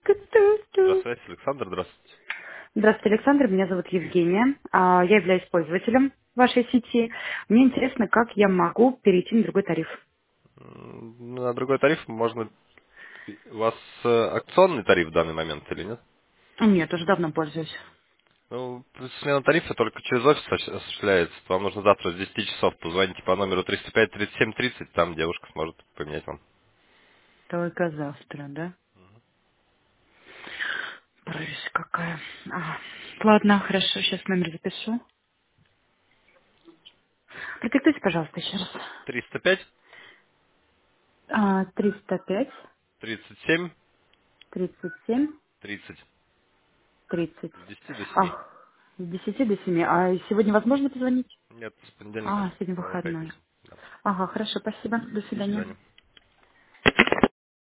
Ту-ту-ту. Здравствуйте, Александр, здравствуйте. Здравствуйте, Александр. Меня зовут Евгения. Я являюсь пользователем вашей сети. Мне интересно, как я могу перейти на другой тариф. На другой тариф можно... У вас акционный тариф в данный момент или нет? Нет, уже давно пользуюсь. Ну, смена тарифа только через офис осуществляется. Вам нужно завтра с 10 часов позвоните по номеру 305-37-30, там девушка сможет поменять вам. Только завтра, да? Прысь какая. Ладно, хорошо, сейчас номер запишу. Продиктуйте, пожалуйста, еще раз. 305, 305-37-30. 37, 30. С 10 до 7. С 10 до 7. А сегодня возможно позвонить? Нет, с понедельника Сегодня по выходной. пятницу. Да. Ага, хорошо, спасибо. До До свидания. свидания.